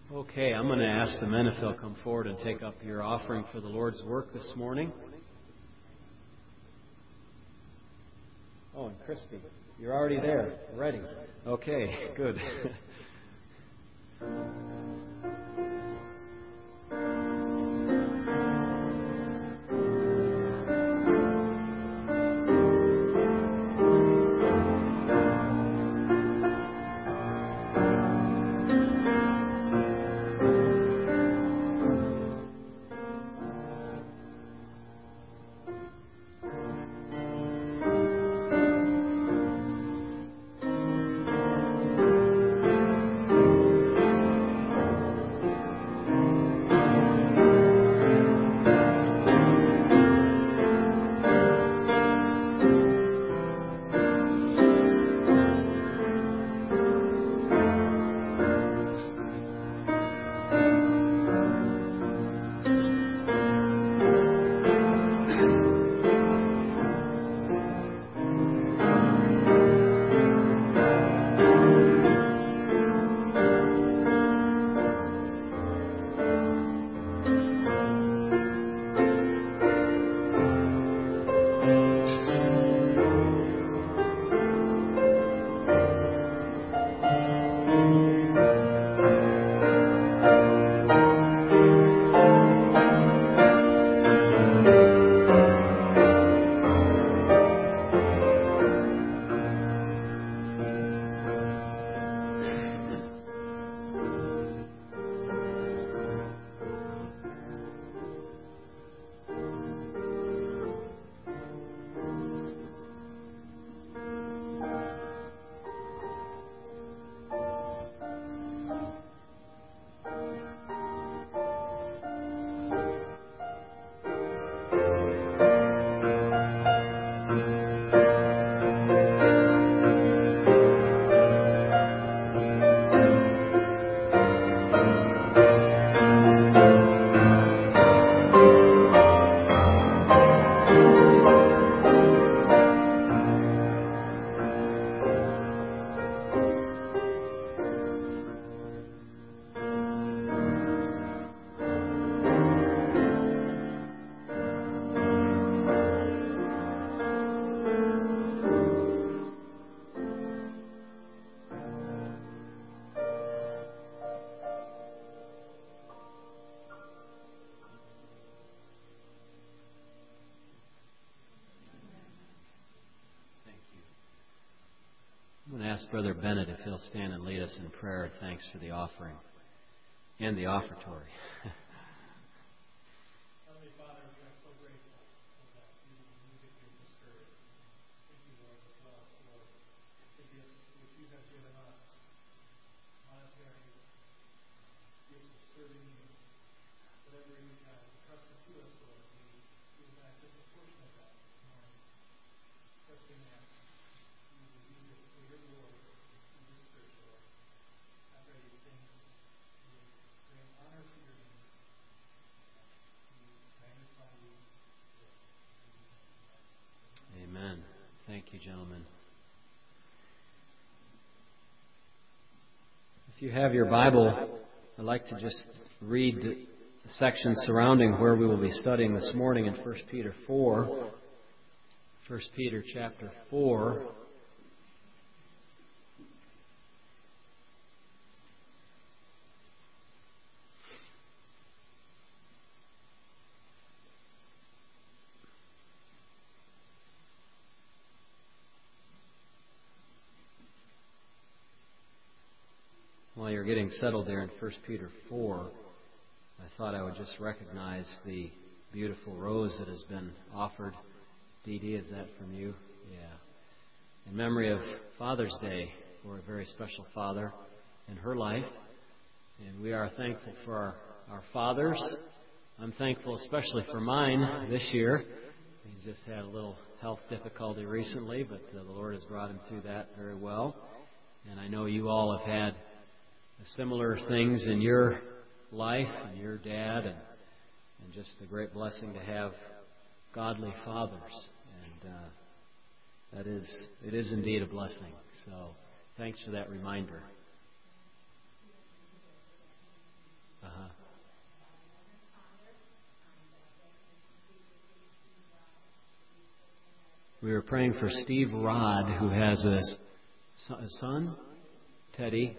Okay, I'm going to ask the men if they'll come forward and take up your offering for the Lord's work this morning. Oh, and Christy, you're already there, ready. Okay, good. I'm going to ask Brother Bennett if he'll stand and lead us in prayer. Thanks for the offering and the offertory. Amen. Thank you, gentlemen. If you have your Bible, I'd like to just read the section surrounding where we will be studying this morning in 1 Peter 4. 1 Peter chapter 4. While you're getting settled there in 1 Peter 4, I thought I would just recognize the beautiful rose that has been offered. Dee Dee, is that from you? Yeah. In memory of Father's Day for a very special father in her life. And we are thankful for our fathers. I'm thankful especially for mine this year. He's just had a little health difficulty recently, but the Lord has brought him through that very well. And I know you all have had similar things in your life and your dad, and just a great blessing to have godly fathers. And it is indeed a blessing. So thanks for that reminder. We were praying for Steve Rod, who has a son, Teddy.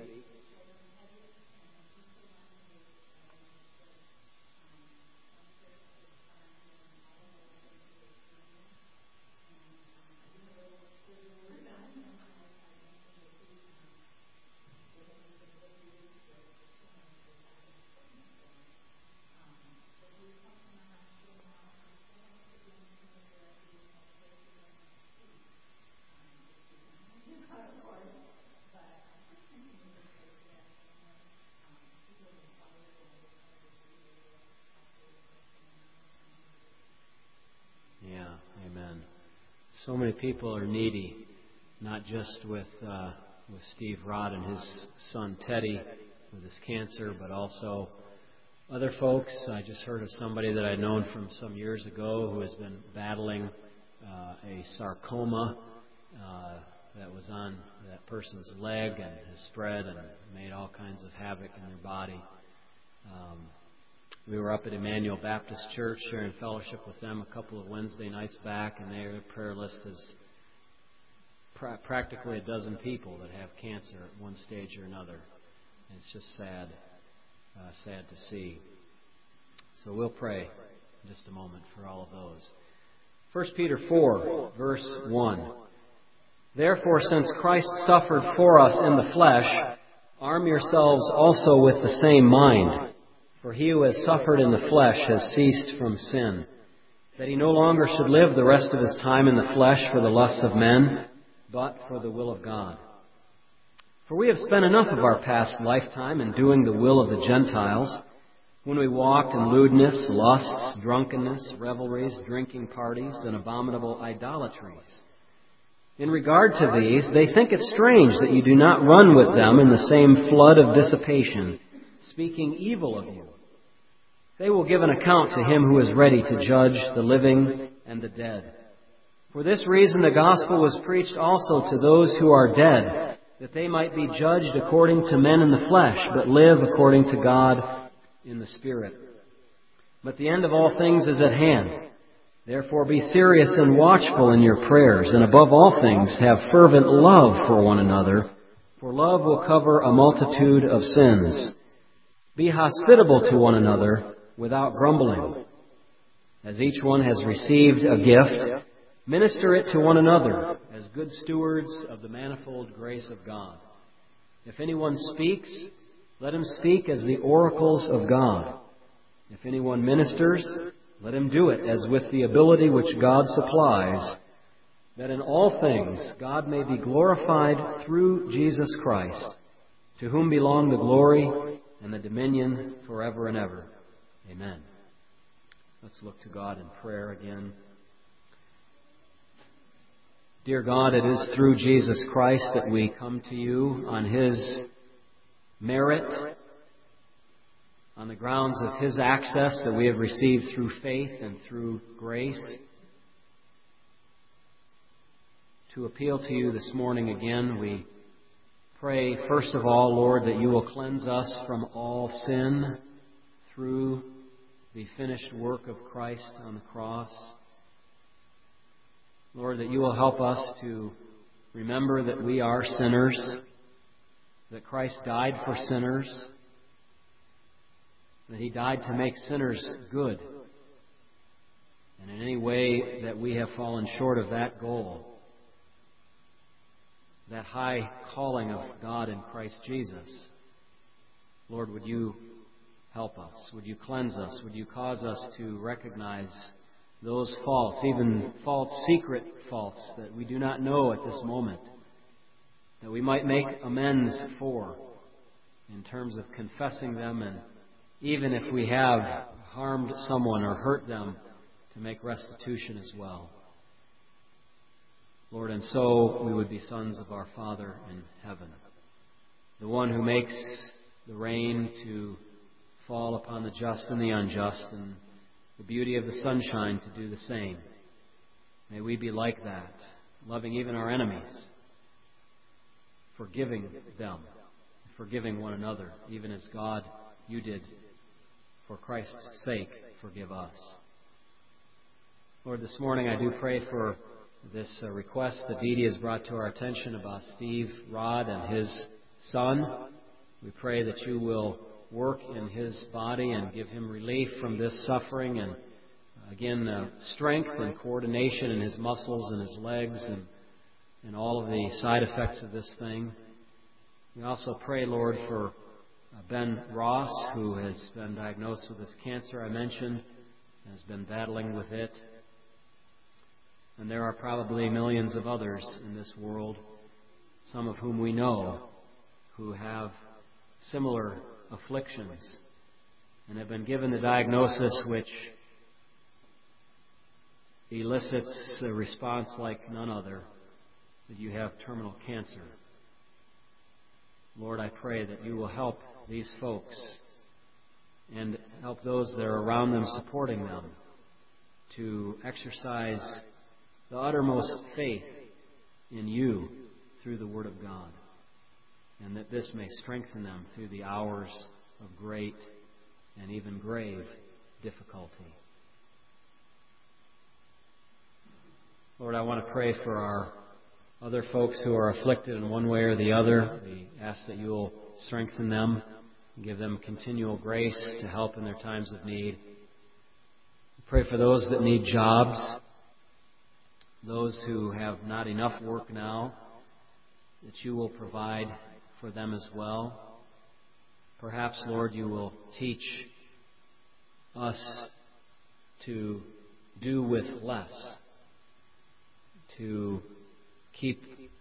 So many people are needy, not just with Steve Rod and his son Teddy with his cancer, but also other folks. I just heard of somebody that I'd known from some years ago who has been battling a sarcoma that was on that person's leg and has spread and made all kinds of havoc in their body. We were up at Emmanuel Baptist Church sharing fellowship with them a couple of Wednesday nights back, and their prayer list is practically a dozen people that have cancer at one stage or another. And it's just sad to see. So we'll pray in just a moment for all of those. 1 Peter 4, verse 1. Therefore, since Christ suffered for us in the flesh, arm yourselves also with the same mind. For he who has suffered in the flesh has ceased from sin, that he no longer should live the rest of his time in the flesh for the lusts of men, but for the will of God. For we have spent enough of our past lifetime in doing the will of the Gentiles, when we walked in lewdness, lusts, drunkenness, revelries, drinking parties, and abominable idolatries. In regard to these, they think it strange that you do not run with them in the same flood of dissipation, speaking evil of you. They will give an account to him who is ready to judge the living and the dead. For this reason the gospel was preached also to those who are dead, that they might be judged according to men in the flesh, but live according to God in the Spirit. But the end of all things is at hand. Therefore be serious and watchful in your prayers, and above all things have fervent love for one another, for love will cover a multitude of sins. Be hospitable to one another without grumbling. As each one has received a gift, minister it to one another as good stewards of the manifold grace of God. If anyone speaks, let him speak as the oracles of God. If anyone ministers, let him do it as with the ability which God supplies, that in all things God may be glorified through Jesus Christ, to whom belong the glory and the dominion forever and ever. Amen. Let's look to God in prayer again. Dear God, it is through Jesus Christ that we come to you on His merit, on the grounds of His access that we have received through faith and through grace. To appeal to you this morning again, we pray, first of all, Lord, that you will cleanse us from all sin through the finished work of Christ on the cross. Lord, that you will help us to remember that we are sinners, that Christ died for sinners, that He died to make sinners good. And in any way that we have fallen short of that goal, that high calling of God in Christ Jesus, Lord, would you help us? Would you cleanse us? Would you cause us to recognize those faults, even false, secret faults that we do not know at this moment, that we might make amends for in terms of confessing them, and even if we have harmed someone or hurt them, to make restitution as well. Lord, and so we would be sons of our Father in heaven, the one who makes the rain to fall upon the just and the unjust, and the beauty of the sunshine to do the same. May we be like that, loving even our enemies, forgiving them, forgiving one another, even as God, you did, for Christ's sake, forgive us. Lord, this morning I do pray for this request that Dee Dee has brought to our attention about Steve Rod and his son. We pray that you will work in his body and give him relief from this suffering and, again, strength and coordination in his muscles and his legs and all of the side effects of this thing. We also pray, Lord, for Ben Ross, who has been diagnosed with this cancer I mentioned, and has been battling with it. And there are probably millions of others in this world, some of whom we know, who have similar afflictions and have been given the diagnosis which elicits a response like none other, that you have terminal cancer. Lord, I pray that you will help these folks and help those that are around them supporting them to exercise the uttermost faith in you through the Word of God, and that this may strengthen them through the hours of great and even grave difficulty. Lord, I want to pray for our other folks who are afflicted in one way or the other. We ask that you will strengthen them and give them continual grace to help in their times of need. We pray for those that need jobs, those who have not enough work now, that you will provide for them as well. Perhaps, Lord, you will teach us to do with less, to keep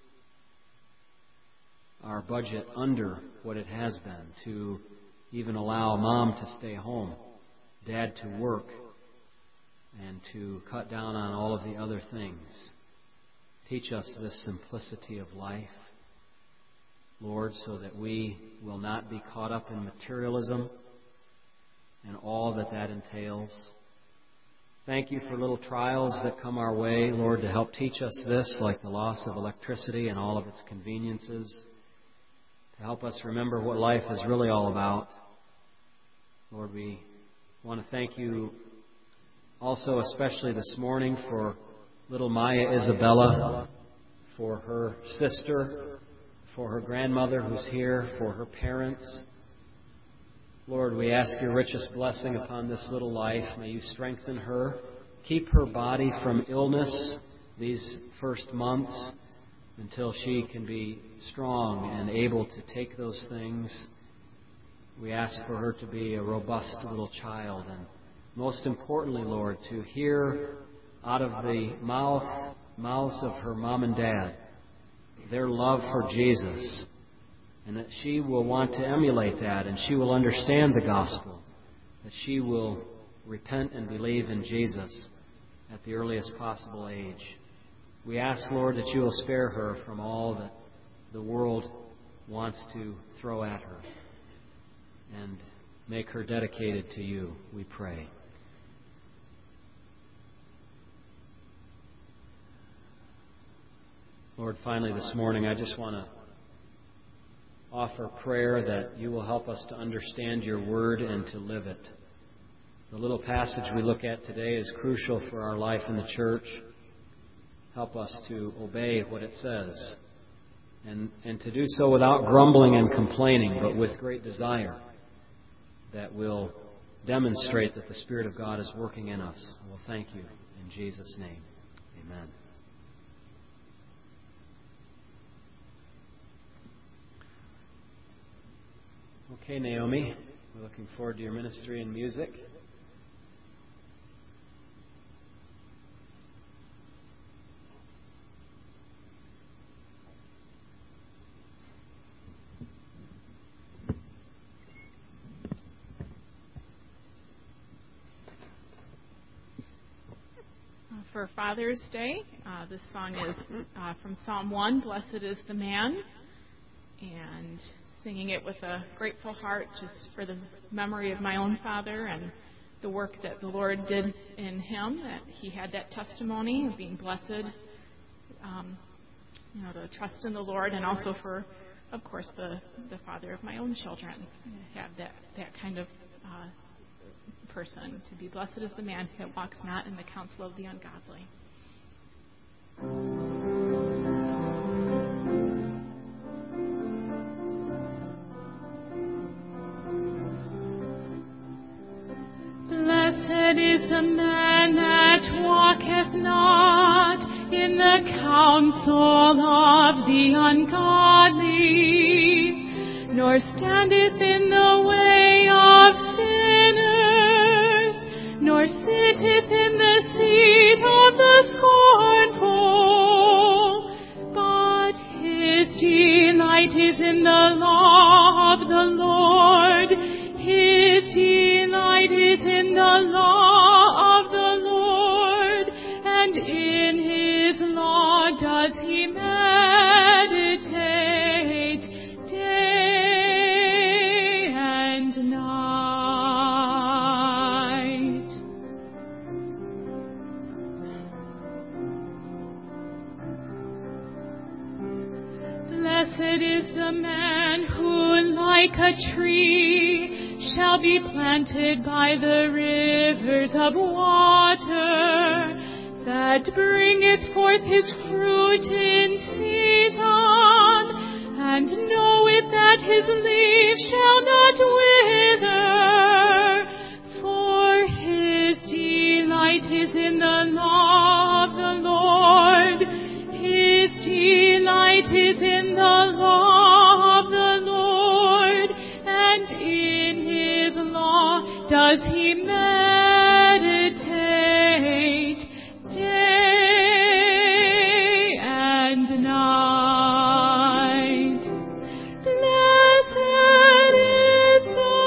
our budget under what it has been, to even allow Mom to stay home, Dad to work, and to cut down on all of the other things. Teach us this simplicity of life, Lord, so that we will not be caught up in materialism and all that that entails. Thank you for little trials that come our way, Lord, to help teach us this, like the loss of electricity and all of its conveniences, to help us remember what life is really all about. Lord, we want to thank you also, especially this morning, for little Maya Isabella, for her sister, for her grandmother who's here, for her parents. Lord, we ask your richest blessing upon this little life. May you strengthen her. Keep her body from illness these first months until she can be strong and able to take those things. We ask for her to be a robust little child, and most importantly, Lord, to hear out of the mouths of her mom and dad their love for Jesus, and that she will want to emulate that, and she will understand the gospel, that she will repent and believe in Jesus at the earliest possible age. We ask, Lord, that you will spare her from all that the world wants to throw at her, and make her dedicated to you, we pray. Lord, finally this morning, I just want to offer prayer that you will help us to understand your word and to live it. The little passage we look at today is crucial for our life in the church. Help us to obey what it says, and to do so without grumbling and complaining, but with great desire that will demonstrate that the Spirit of God is working in us. We'll thank you in Jesus' name. Amen. Okay, Naomi, we're looking forward to your ministry and music. For Father's Day, this song is from Psalm 1, Blessed is the Man, and singing it with a grateful heart just for the memory of my own father and the work that the Lord did in him, that he had that testimony of being blessed, to trust in the Lord, and also for, of course, the father of my own children, have that kind of person. To be blessed is the man that walks not in the counsel of the ungodly. Blessed is the man that walketh not in the counsel of the ungodly, nor standeth in the way of sinners, nor sitteth in the seat of the scornful, but his delight is in the law of the Lord. His delight is in the law of the Lord, and in his law does he meditate day and night. Blessed is the man who, like a tree, shall be planted by the rivers of water, that bringeth forth his fruit in season, and knoweth that his leaf shall not wither. For his delight is in the law of the Lord. His delight is in the law of the Lord, and in his law does he meditate day and night. Blessed is the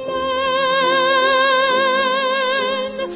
man.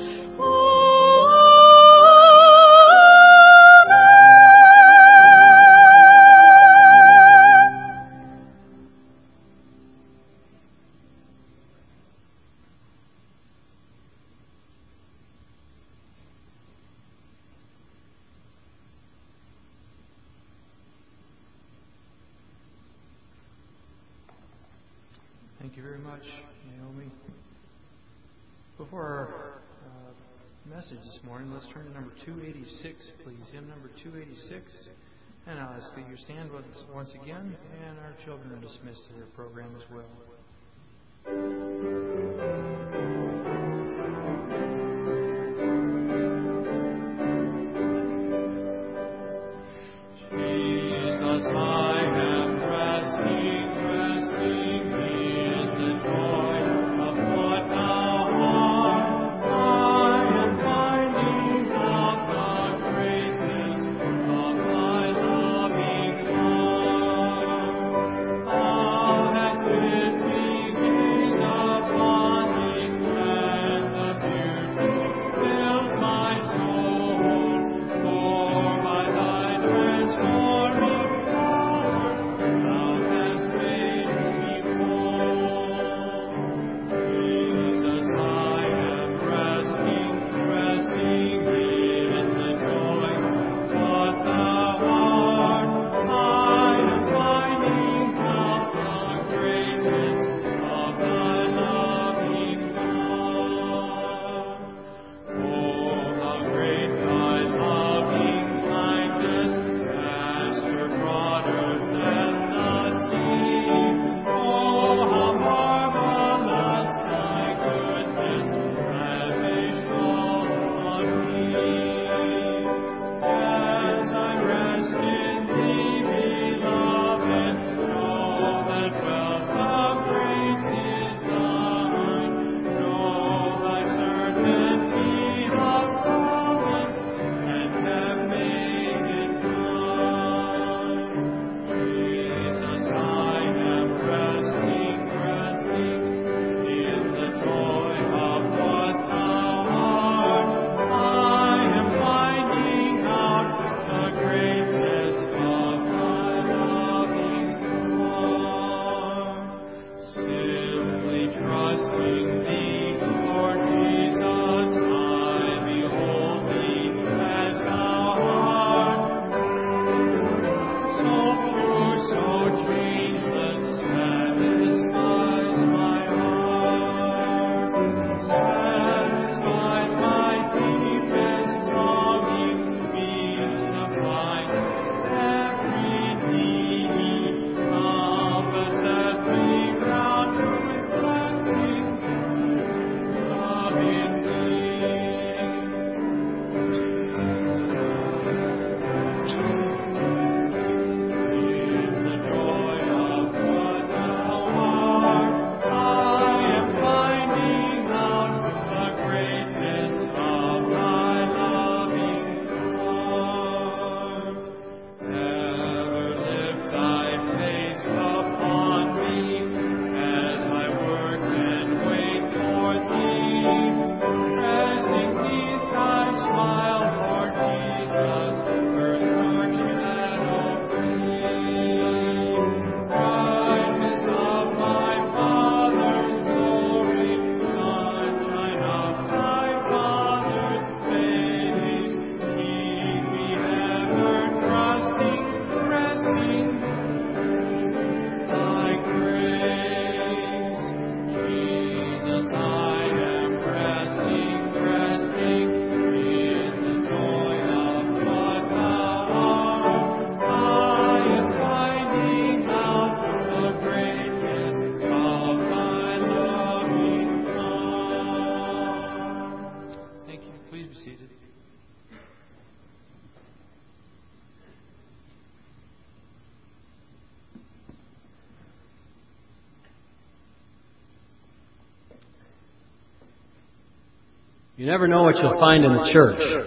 Thank you very much, Naomi. Before our message this morning, let's turn to number 286, please. Hymn number 286. And I'll ask that you stand with us once again, and our children are dismissed to their program as well. Jesus, I am resting in the joy of what thou art. I am finding out the greatness of thy loving love. Thou hast bid me gaze upon thee, and the beauty fills my soul. For by thy transforming power thou hast made me whole. Jesus, I am resting in the joy of what thou art. I am finding out the greatness of thy loving love. Oh, how great thy loving kindness, Master, broader than the sea. Oh, how marvelous thy goodness, lavished all on me. As I rest in thee, beloved, know that wealth of grace is thine. Know thy certainty of promise, and have made it mine. Jesus, I am resting in the joy of what thou art. I am finding out the greatness of thy loving love. Simply trusting thee, Lord Jesus, I behold thee as thou art. So pure, so changeless, satisfies my heart. Satisfies my deepest longing, be supplied. You never know what you'll find in the church.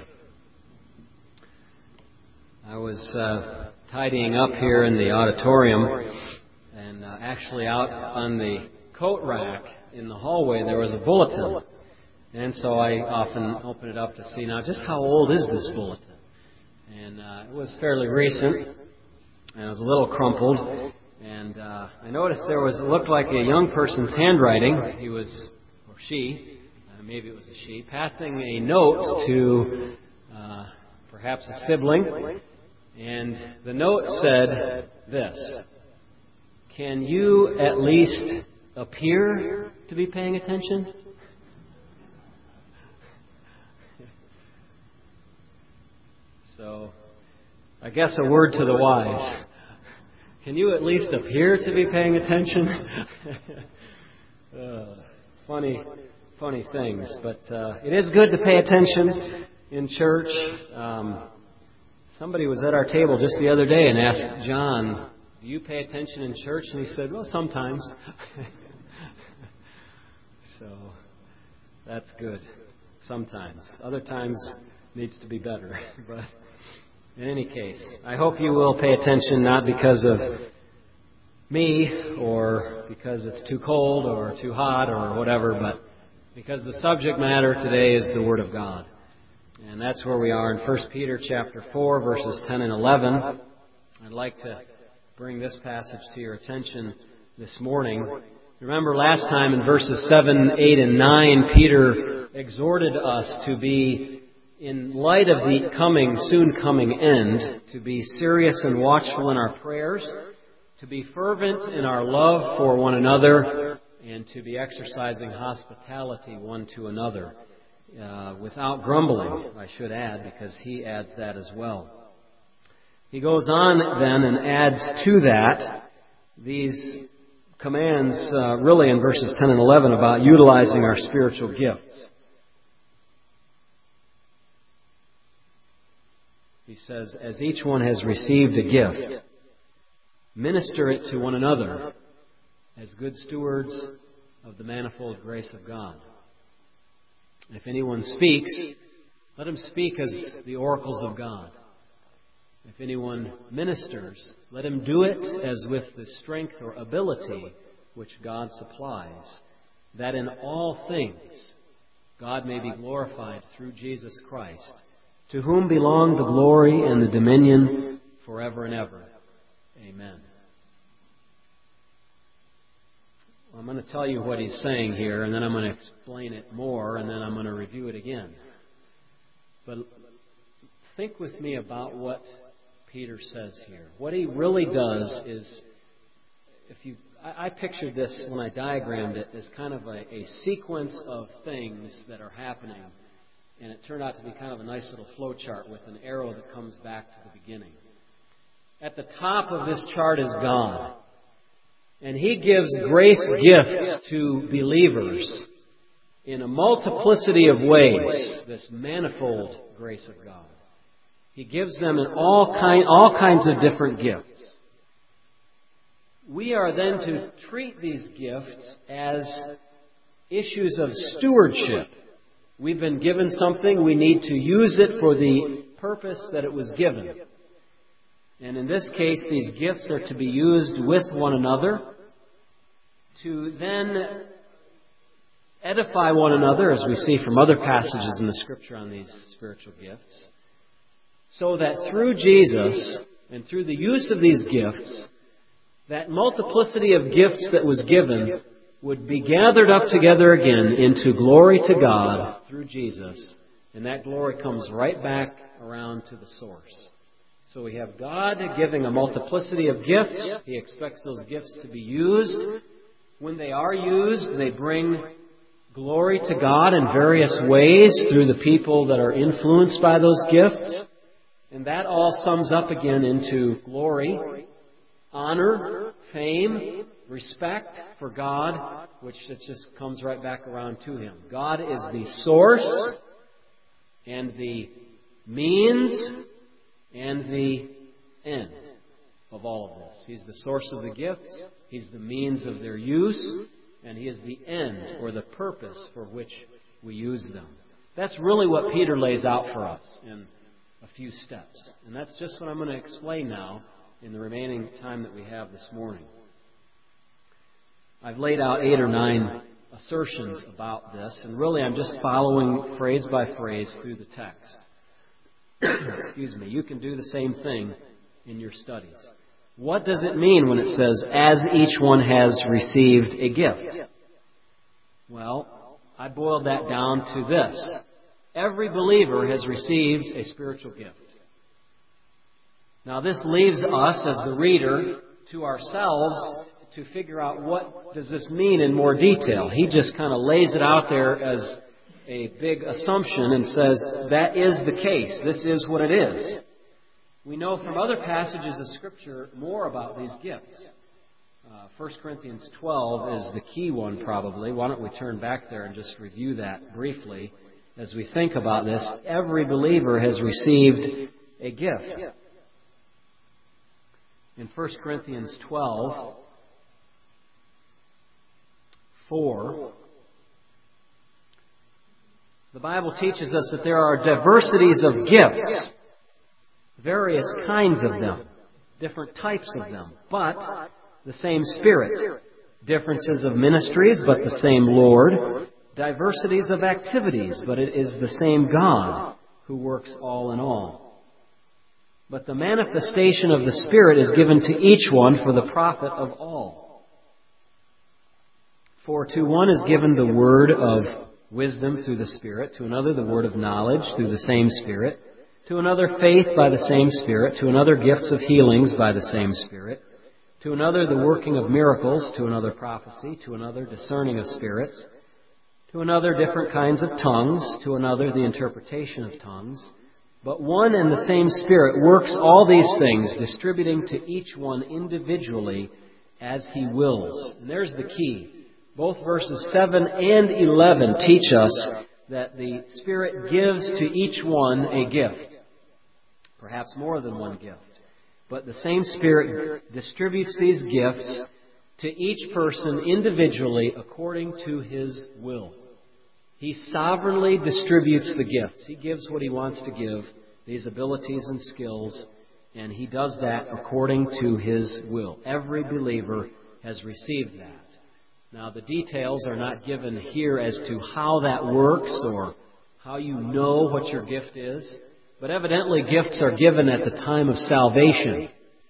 I was tidying up here in the auditorium, and actually out on the coat rack in the hallway there was a bulletin. And so I often open it up to see, now, just how old is this bulletin? And it was fairly recent, and it was a little crumpled. And I noticed there was, it looked like a young person's handwriting. He was, or she, maybe it was a she, passing a note to perhaps a sibling. And the note said this: "Can you at least appear to be paying attention?" So, I guess a word to the wise. Can you at least appear to be paying attention? Funny things. But it is good to pay attention in church. Somebody was at our table just the other day and asked John, "Do you pay attention in church?" And he said, "Well, sometimes." So, that's good. Sometimes. Other times needs to be better. But in any case, I hope you will pay attention, not because of me or because it's too cold or too hot or whatever, but because the subject matter today is the Word of God. And that's where we are in 1 Peter chapter 4, verses 10 and 11. I'd like to bring this passage to your attention this morning. Remember last time in verses 7, 8, and 9, Peter exhorted us to be, in light of the soon coming end, to be serious and watchful in our prayers, to be fervent in our love for one another, and to be exercising hospitality one to another. Without grumbling, I should add, because he adds that as well. He goes on then and adds to that these commands really in verses 10 and 11 about utilizing our spiritual gifts. He says, "As each one has received a gift, minister it to one another as good stewards of the manifold grace of God. If anyone speaks, let him speak as the oracles of God. If anyone ministers, let him do it as with the strength or ability which God supplies, that in all things God may be glorified through Jesus Christ, to whom belong the glory and the dominion forever and ever. Amen." I'm going to tell you what he's saying here, and then I'm going to explain it more, and then I'm going to review it again. But think with me about what Peter says here. What he really does is, I pictured this when I diagrammed it as kind of a sequence of things that are happening, and it turned out to be kind of a nice little flow chart with an arrow that comes back to the beginning. At the top of this chart is God. And He gives grace gifts to believers in a multiplicity of ways, this manifold grace of God. He gives them in all kinds of different gifts. We are then to treat these gifts as issues of stewardship. We've been given something, we need to use it for the purpose that it was given. And in this case, these gifts are to be used with one another to then edify one another, as we see from other passages in the Scripture on these spiritual gifts, so that through Jesus and through the use of these gifts, that multiplicity of gifts that was given would be gathered up together again into glory to God through Jesus. And that glory comes right back around to the source. So we have God giving a multiplicity of gifts. He expects those gifts to be used. When they are used, they bring glory to God in various ways through the people that are influenced by those gifts. And that all sums up again into glory, honor, fame, respect for God, which it just comes right back around to Him. God is the source and the means and the end of all of this. He's the source of the gifts, He's the means of their use, and He is the end or the purpose for which we use them. That's really what Peter lays out for us in a few steps. And that's just what I'm going to explain now in the remaining time that we have this morning. I've laid out 8 or 9 assertions about this, and really I'm just following phrase by phrase through the text. Excuse me. You can do the same thing in your studies. What does it mean when it says, as each one has received a gift? Well, I boiled that down to this. Every believer has received a spiritual gift. Now this leaves us as the reader to ourselves to figure out what does this mean in more detail. He just kind of lays it out there as a big assumption and says, that is the case. This is what it is. We know from other passages of Scripture more about these gifts. 1 Corinthians 12 is the key one probably. Why don't we turn back there and just review that briefly as we think about this. Every believer has received a gift. In 1 Corinthians 12, 4, the Bible teaches us that there are diversities of gifts, various kinds of them, different types of them, but the same Spirit. Differences of ministries, but the same Lord. Diversities of activities, but it is the same God who works all in all. But the manifestation of the Spirit is given to each one for the profit of all. For to one is given the word of wisdom through the Spirit, to another the word of knowledge through the same Spirit, to another faith by the same Spirit, to another gifts of healings by the same Spirit, to another the working of miracles, to another prophecy, to another discerning of spirits, to another different kinds of tongues, to another the interpretation of tongues. But one and the same Spirit works all these things, distributing to each one individually as He wills. And there's the key. Both verses 7 and 11 teach us that the Spirit gives to each one a gift. Perhaps more than one gift. But the same Spirit distributes these gifts to each person individually according to His will. He sovereignly distributes the gifts. He gives what He wants to give, these abilities and skills, and He does that according to His will. Every believer has received that. Now, the details are not given here as to how that works or how you know what your gift is, but evidently gifts are given at the time of salvation,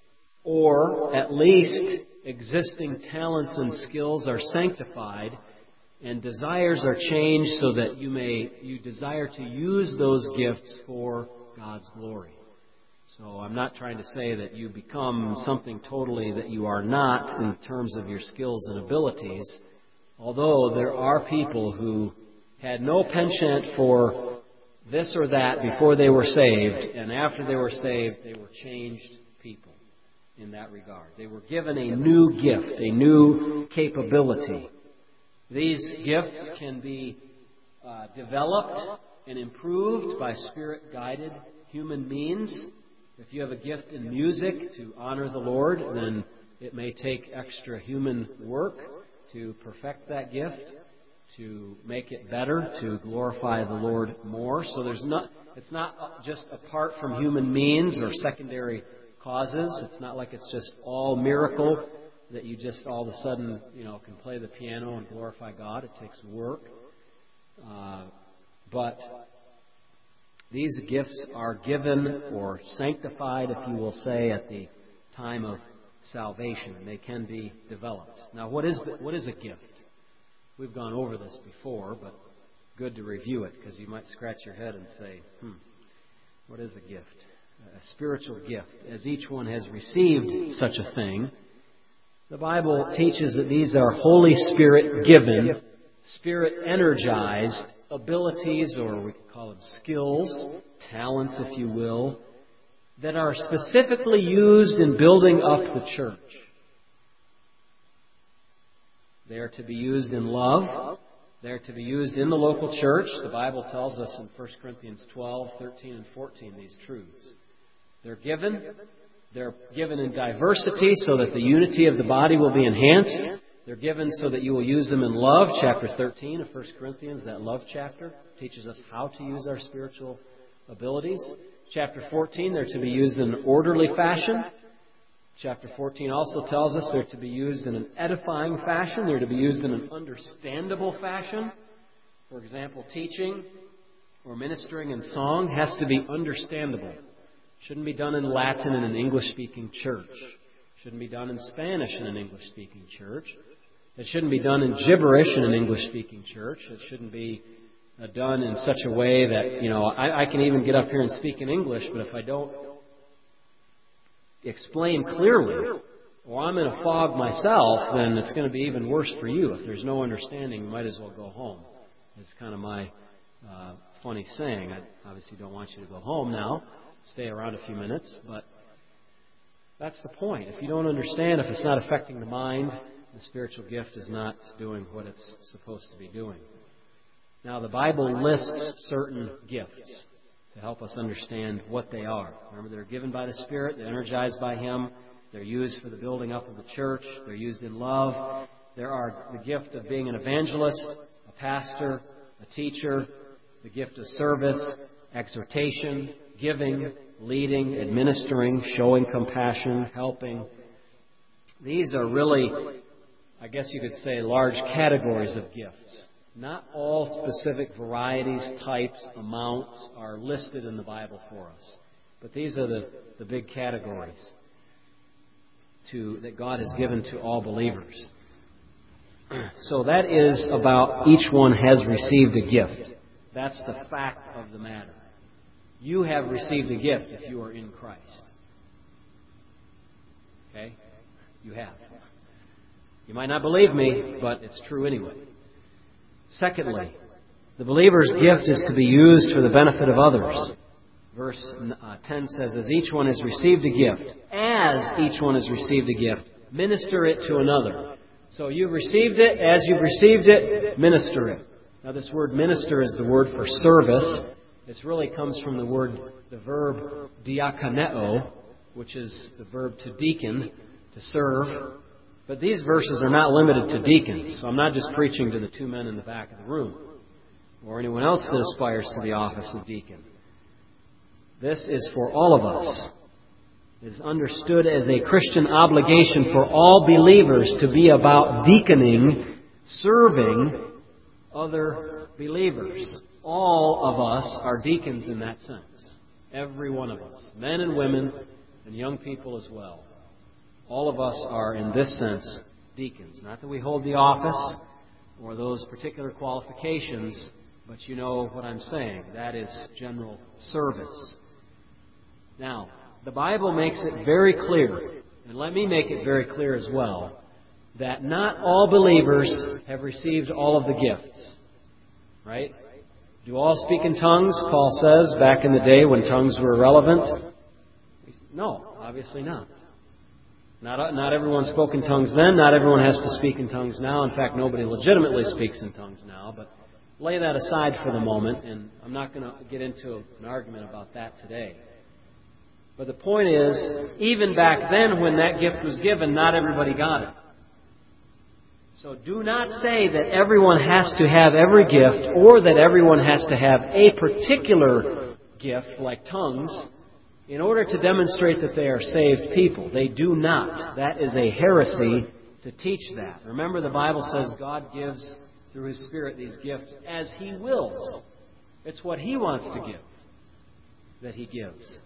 or at least existing talents and skills are sanctified and desires are changed so that you desire to use those gifts for God's glory. So I'm not trying to say that you become something totally that you are not in terms of your skills and abilities, although there are people who had no penchant for this or that before they were saved, and after they were saved, they were changed people in that regard. They were given a new gift, a new capability. These gifts can be developed and improved by Spirit-guided human means. If you have a gift in music to honor the Lord, then it may take extra human work to perfect that gift, to make it better, to glorify the Lord more. So it's not just apart from human means or secondary causes. It's not like it's just all miracle that you just all of a sudden, can play the piano and glorify God. It takes work. But these gifts are given or sanctified, if you will say, at the time of salvation. They can be developed. Now, what is a gift? We've gone over this before, but good to review it, because you might scratch your head and say, what is a gift? A spiritual gift. As each one has received such a thing, the Bible teaches that these are Holy Spirit-given, Spirit-energized abilities, or we could call them skills, talents, if you will, that are specifically used in building up the church. They are to be used in love. They are to be used in the local church. The Bible tells us in 1 Corinthians 12, 13, and 14 these truths. They're given in diversity so that the unity of the body will be enhanced. They're given so that you will use them in love. Chapter 13 of 1 Corinthians, that love chapter, teaches us how to use our spiritual abilities. Chapter 14, they're to be used in an orderly fashion. Chapter 14 also tells us they're to be used in an edifying fashion. They're to be used in an understandable fashion. For example, teaching or ministering in song has to be understandable. Shouldn't be done in Latin in an English-speaking church. Shouldn't be done in Spanish in an English-speaking church. It shouldn't be done in gibberish in an English-speaking church. It shouldn't be done in such a way that, I can even get up here and speak in English, but if I don't explain clearly, or I'm in a fog myself, then it's going to be even worse for you. If there's no understanding, you might as well go home. It's kind of my funny saying. I obviously don't want you to go home now. Stay around a few minutes, but that's the point. If you don't understand, if it's not affecting the mind, the spiritual gift is not doing what it's supposed to be doing. Now, the Bible lists certain gifts to help us understand what they are. Remember, they're given by the Spirit, they're energized by Him, they're used for the building up of the church, they're used in love. There are the gift of being an evangelist, a pastor, a teacher, the gift of service, exhortation, giving, leading, administering, showing compassion, helping. These are really, I guess you could say, large categories of gifts. Not all specific varieties, types, amounts are listed in the Bible for us. But these are the big categories that God has given to all believers. So that is about each one has received a gift. That's the fact of the matter. You have received a gift if you are in Christ. Okay? You have. You might not believe me, but it's true anyway. Secondly, the believer's gift is to be used for the benefit of others. Verse 10 says, as each one has received a gift, minister it to another. So you've received it, as you've received it, minister it. Now this word minister is the word for service. It really comes from the verb diakoneo, which is the verb to deacon, to serve. But these verses are not limited to deacons. So I'm not just preaching to the two men in the back of the room or anyone else that aspires to the office of deacon. This is for all of us. It is understood as a Christian obligation for all believers to be about deaconing, serving other believers. All of us are deacons in that sense. Every one of us. Men and women and young people as well. All of us are, in this sense, deacons. Not that we hold the office or those particular qualifications, but you know what I'm saying. That is general service. Now, the Bible makes it very clear, and let me make it very clear as well, that not all believers have received all of the gifts. Right? Do all speak in tongues, Paul says, back in the day when tongues were irrelevant? No, obviously not. Not everyone spoke in tongues then. Not everyone has to speak in tongues now. In fact, nobody legitimately speaks in tongues now. But lay that aside for the moment, and I'm not going to get into an argument about that today. But the point is, even back then when that gift was given, not everybody got it. So do not say that everyone has to have every gift or that everyone has to have a particular gift, like tongues, in order to demonstrate that they are saved people. They do not. That is a heresy to teach that. Remember, the Bible says God gives through His Spirit these gifts as He wills. It's what He wants to give that He gives.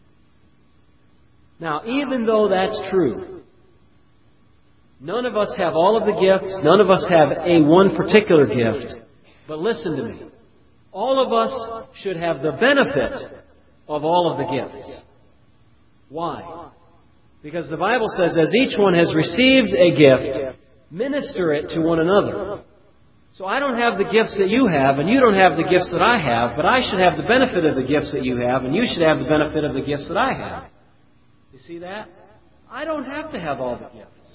Now, even though that's true, none of us have all of the gifts. None of us have one particular gift. But listen to me. All of us should have the benefit of all of the gifts. Why? Because the Bible says, as each one has received a gift, minister it to one another. So I don't have the gifts that you have, and you don't have the gifts that I have, but I should have the benefit of the gifts that you have, and you should have the benefit of the gifts that I have. You see that? I don't have to have all the gifts.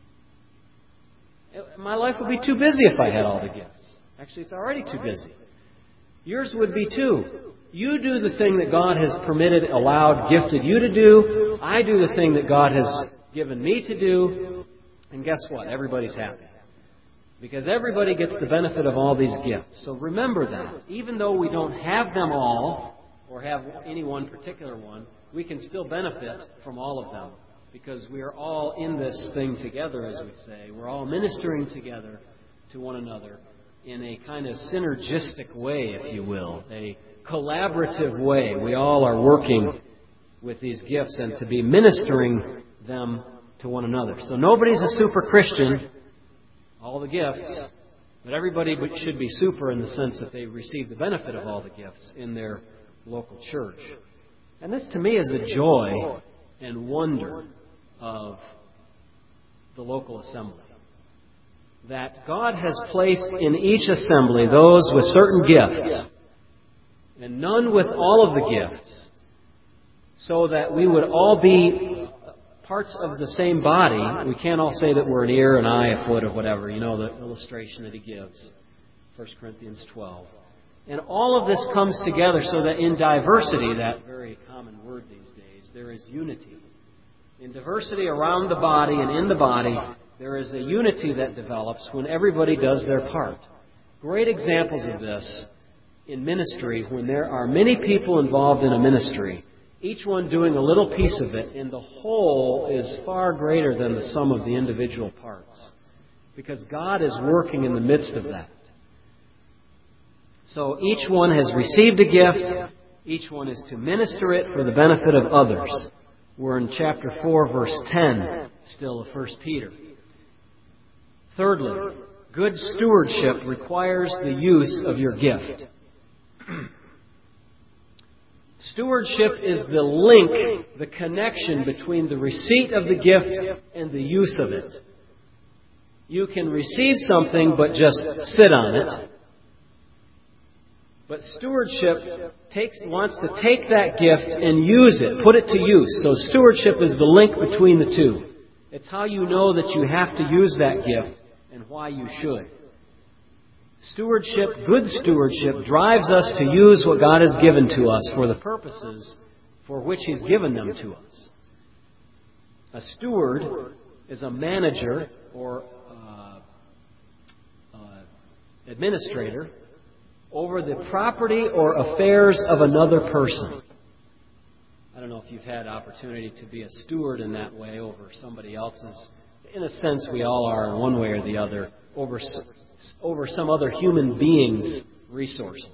My life would be too busy if I had all the gifts. Actually, it's already too busy. Yours would be too. You do the thing that God has permitted, allowed, gifted you to do. I do the thing that God has given me to do. And guess what? Everybody's happy. Because everybody gets the benefit of all these gifts. So remember that. Even though we don't have them all, or have any one particular one, we can still benefit from all of them. Because we are all in this thing together, as we say. We're all ministering together to one another in a kind of synergistic way, if you will. A collaborative way. We all are working with these gifts and to be ministering them to one another. So nobody's a super Christian. All the gifts, but everybody should be super in the sense that they receive the benefit of all the gifts in their local church. And this to me is a joy and wonder of the local assembly. That God has placed in each assembly those with certain gifts and none with all of the gifts, so that we would all be parts of the same body. We can't all say that we're an ear, an eye, a foot, or whatever. You know the illustration that he gives, 1 Corinthians 12. And all of this comes together so that in diversity, that very common word these days, there is unity. In diversity around the body and in the body, there is a unity that develops when everybody does their part. Great examples of this in ministry, when there are many people involved in a ministry, each one doing a little piece of it, and the whole is far greater than the sum of the individual parts. Because God is working in the midst of that. So each one has received a gift. Each one is to minister it for the benefit of others. We're in chapter 4, verse 10, still of 1 Peter. Thirdly, good stewardship requires the use of your gift. Stewardship is the link, the connection between the receipt of the gift and the use of it. You can receive something but just sit on it. But stewardship wants to take that gift and use it, put it to use. So stewardship is the link between the two. It's how you know that you have to use that gift and why you should. Stewardship, good stewardship, drives us to use what God has given to us for the purposes for which He's given them to us. A steward is a manager or administrator over the property or affairs of another person. I don't know if you've had opportunity to be a steward in that way over somebody else's. In a sense, we all are in one way or the other over some other human being's resources.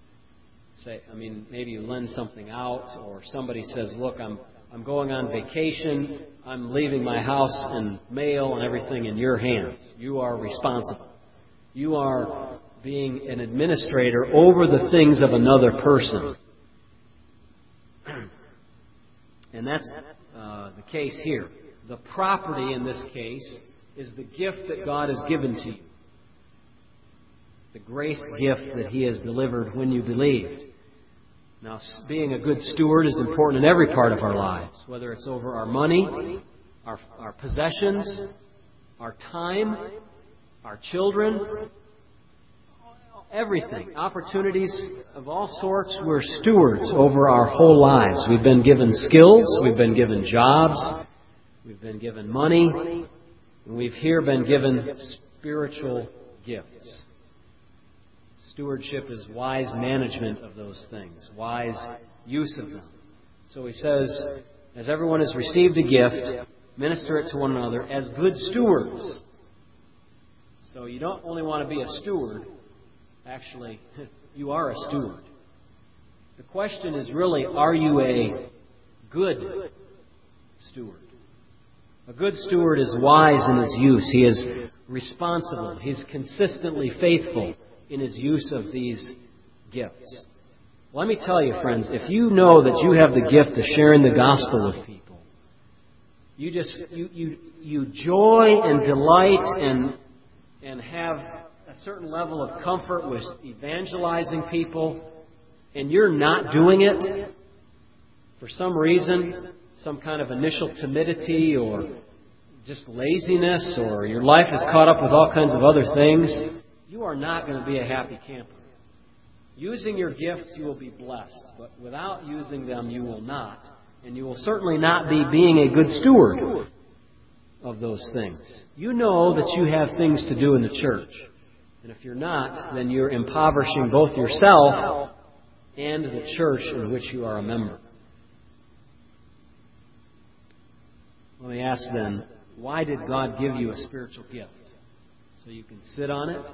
Maybe you lend something out, or somebody says, look, I'm going on vacation. I'm leaving my house and mail and everything in your hands. You are responsible. You are being an administrator over the things of another person. And that's the case here. The property in this case is the gift that God has given to you. The grace gift that He has delivered when you believed. Now, being a good steward is important in every part of our lives, whether it's over our money, our possessions, our time, our children, everything. Opportunities of all sorts. We're stewards over our whole lives. We've been given skills. We've been given jobs. We've been given money. And we've here been given spiritual gifts. Stewardship is wise management of those things. Wise use of them. So he says, as everyone has received a gift, minister it to one another as good stewards. So you don't only want to be a steward. Actually, you are a steward. The question is really, are you a good steward? A good steward is wise in his use. He is responsible. He's consistently faithful in his use of these gifts. Let me tell you, friends, if you know that you have the gift of sharing the gospel with people, you joy and delight and have a certain level of comfort with evangelizing people, and you're not doing it for some reason, some kind of initial timidity or just laziness, or your life is caught up with all kinds of other things, you are not going to be a happy camper. Using your gifts, you will be blessed, but without using them, you will not. And you will certainly not be being a good steward. of those things. You know that you have things to do in the church. And if you're not, then you're impoverishing both yourself and the church in which you are a member. Let me ask then, why did God give you a spiritual gift? So you can sit on it?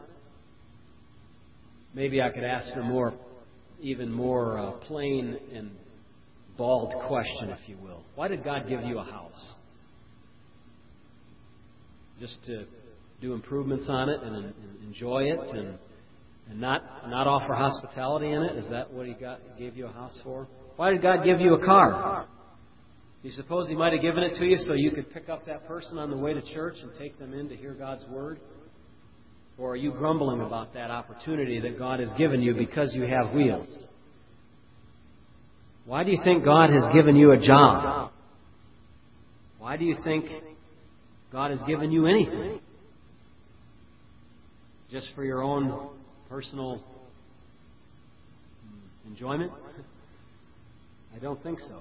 Maybe I could ask a even more plain and bald question, if you will. Why did God give you a house? Just to do improvements on it and enjoy it and not offer hospitality in it? Is that what He gave you a house for? Why did God give you a car? You suppose He might have given it to you so you could pick up that person on the way to church and take them in to hear God's Word? Or are you grumbling about that opportunity that God has given you because you have wheels? Why do you think God has given you a job? Why do you think God has given you anything? Just for your own personal enjoyment? I don't think so.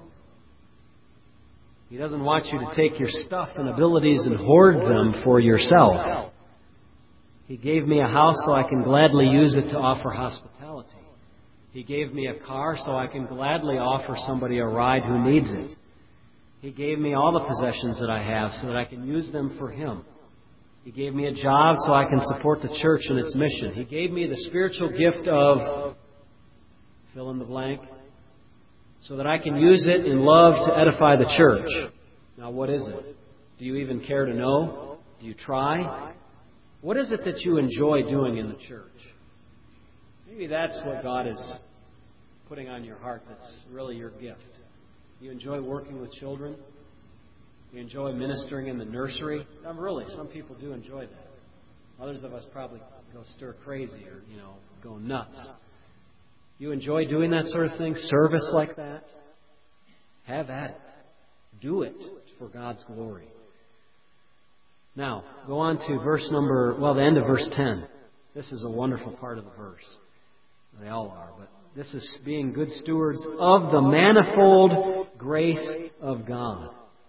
He doesn't want you to take your stuff and abilities and hoard them for yourself. He gave me a house so I can gladly use it to offer hospitality. He gave me a car so I can gladly offer somebody a ride who needs it. He gave me all the possessions that I have so that I can use them for Him. He gave me a job so I can support the church and its mission. He gave me the spiritual gift of fill in the blank so that I can use it in love to edify the church. Now, what is it? Do you even care to know? Do you try? What is it that you enjoy doing in the church? Maybe that's what God is putting on your heart that's really your gift. You enjoy working with children? You enjoy ministering in the nursery? Really, some people do enjoy that. Others of us probably go stir crazy or, go nuts. You enjoy doing that sort of thing? Service like that? Have at it. Do it for God's glory. Now, go on to the end of verse 10. This is a wonderful part of the verse. They all are, but this is being good stewards of the manifold grace of God.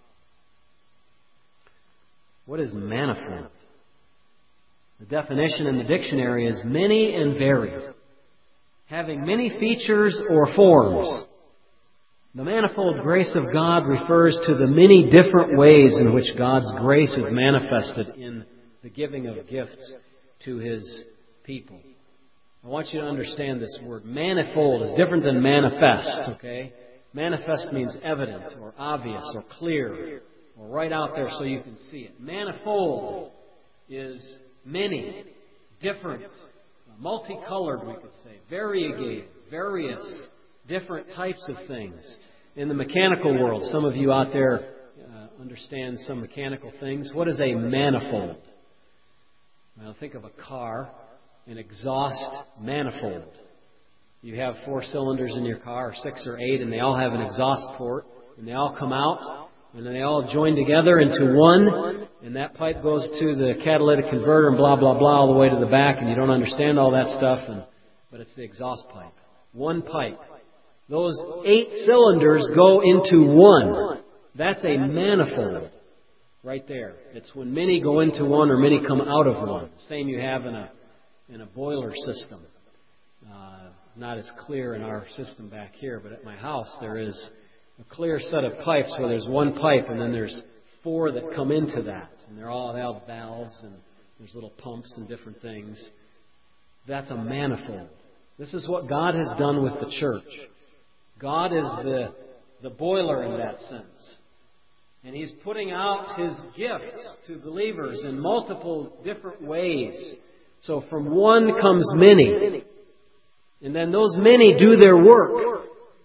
What is manifold? The definition in the dictionary is many and varied, having many features or forms. The manifold grace of God refers to the many different ways in which God's grace is manifested in the giving of gifts to His people. I want you to understand this word. Manifold is different than manifest, okay? Manifest means evident or obvious or clear or right out there so you can see it. Manifold is many, different, multicolored, we could say, variegated, various, different types of things. In the mechanical world, some of you out there understand some mechanical things. What is a manifold? Well, think of a car, an exhaust manifold. You have 4 cylinders in your car, or 6 or 8, and they all have an exhaust port, and they all come out, and then they all join together into one, and that pipe goes to the catalytic converter and blah, blah, blah, all the way to the back, and you don't understand all that stuff, but it's the exhaust pipe. One pipe. Those 8 cylinders go into one. That's a manifold right there. It's when many go into one or many come out of one. Same you have in a boiler system. It's not as clear in our system back here, but at my house there is a clear set of pipes where there's one pipe and then there's 4 that come into that. And they have valves and there's little pumps and different things. That's a manifold. This is what God has done with the church. God is the boiler in that sense. And He's putting out His gifts to believers in multiple different ways. So from one comes many. And then those many do their work.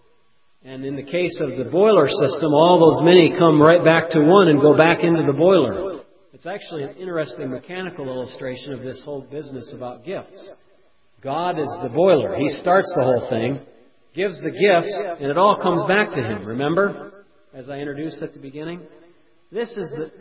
And in the case of the boiler system, all those many come right back to one and go back into the boiler. It's actually an interesting mechanical illustration of this whole business about gifts. God is the boiler. He starts the whole thing, gives the gifts, and it all comes back to Him. Remember, as I introduced at the beginning? This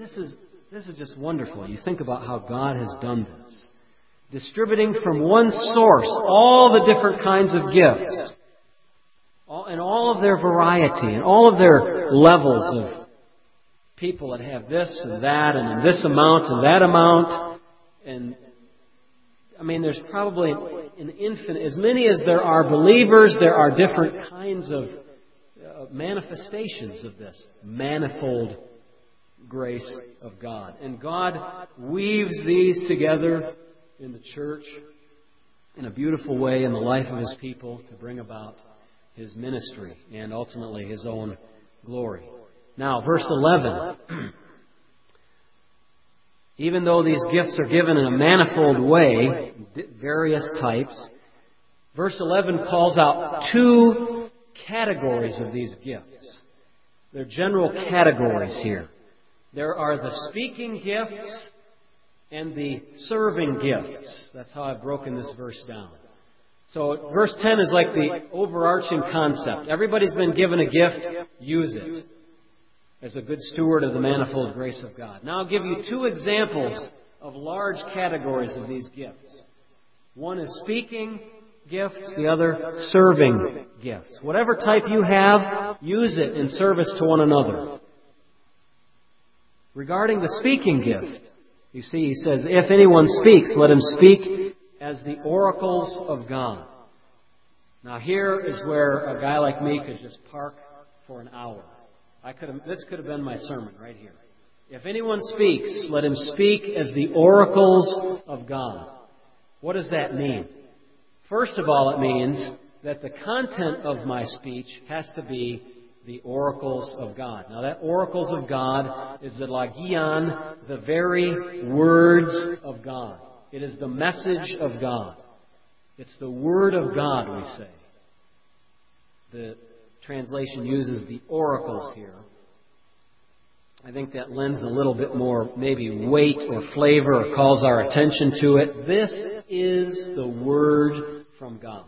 is just wonderful. You think about how God has done this. Distributing from one source all the different kinds of gifts, and all of their variety, and all of their levels of people that have this and that and this amount and that amount. And I mean, there's probably an infinite, as many as there are believers, there are different kinds of manifestations of this manifold grace of God. And God weaves these together in the church in a beautiful way in the life of His people to bring about His ministry and ultimately His own glory. Now, verse 11. Even though these gifts are given in a manifold way, various types, verse 11 calls out two categories of these gifts. They're general categories here. There are the speaking gifts and the serving gifts. That's how I've broken this verse down. So verse 10 is like the overarching concept. Everybody's been given a gift, use it as a good steward of the manifold grace of God. Now I'll give you two examples of large categories of these gifts. One is speaking gifts, the other serving gifts. Whatever type you have, use it in service to one another. Regarding the speaking gift, you see, he says, if anyone speaks, let him speak as the oracles of God. Now here is where a guy like me could just park for an hour. This could have been my sermon right here. If anyone speaks, let him speak as the oracles of God. What does that mean? First of all, it means that the content of my speech has to be the oracles of God. Now that oracles of God is the Logion, the very words of God. It is the message of God. It's the Word of God, we say. The translation uses the oracles here. I think that lends a little bit more maybe weight or flavor or calls our attention to it. This is the Word from God.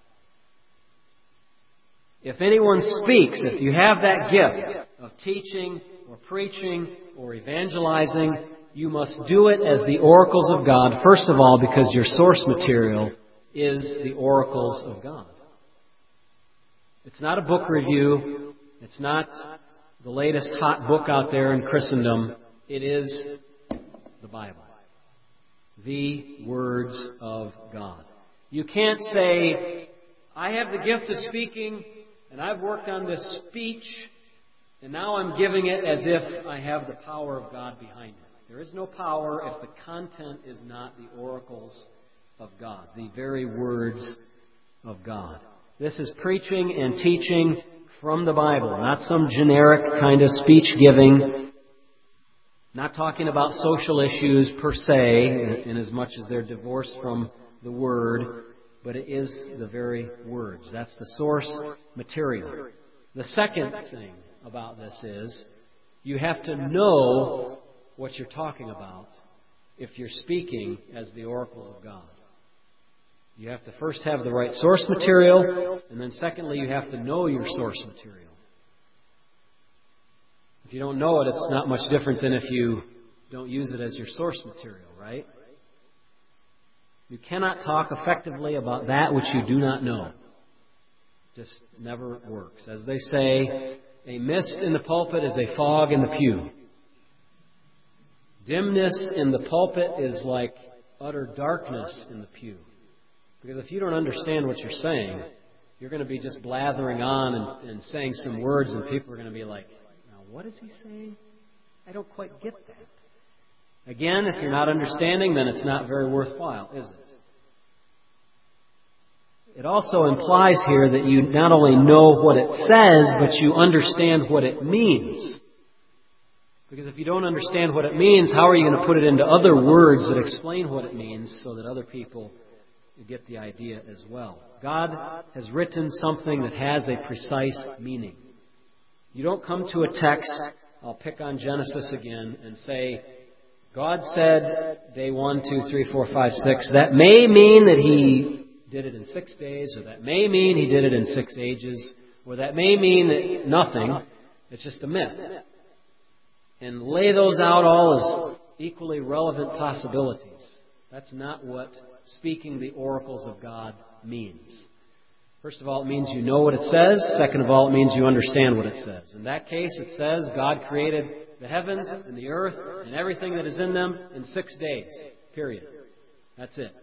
If anyone speaks, if you have that gift of teaching or preaching or evangelizing, you must do it as the oracles of God, first of all, because your source material is the oracles of God. It's not a book review. It's not the latest hot book out there in Christendom. It is the Bible. The words of God. You can't say, I have the gift of speaking, and I've worked on this speech, and now I'm giving it as if I have the power of God behind it. There is no power if the content is not the oracles of God, the very words of God. This is preaching and teaching from the Bible, not some generic kind of speech giving, not talking about social issues per se, in as much as they're divorced from the Word, but it is the very words. That's the source material. The second thing about this is you have to know what you're talking about if you're speaking as the oracles of God. You have to first have the right source material, and then secondly, you have to know your source material. If you don't know it, it's not much different than if you don't use it as your source material, right? You cannot talk effectively about that which you do not know. Just never works. As they say, a mist in the pulpit is a fog in the pew. Dimness in the pulpit is like utter darkness in the pew. Because if you don't understand what you're saying, you're going to be just blathering on and saying some words, and people are going to be like, now, what is he saying? I don't quite get that. Again, if you're not understanding, then it's not very worthwhile, is it? It also implies here that you not only know what it says, but you understand what it means. Because if you don't understand what it means, how are you going to put it into other words that explain what it means so that other people get the idea as well? God has written something that has a precise meaning. You don't come to a text, I'll pick on Genesis again, and say, God said day 1, 2, 3, 4, 5, 6. That may mean that He did it in 6 days, or that may mean He did it in 6 ages, or that may mean that nothing. It's just a myth. And lay those out all as equally relevant possibilities. That's not what speaking the oracles of God means. First of all, it means you know what it says. Second of all, it means you understand what it says. In that case, it says God created the heavens and the earth and everything that is in them in 6 days. Period. That's it.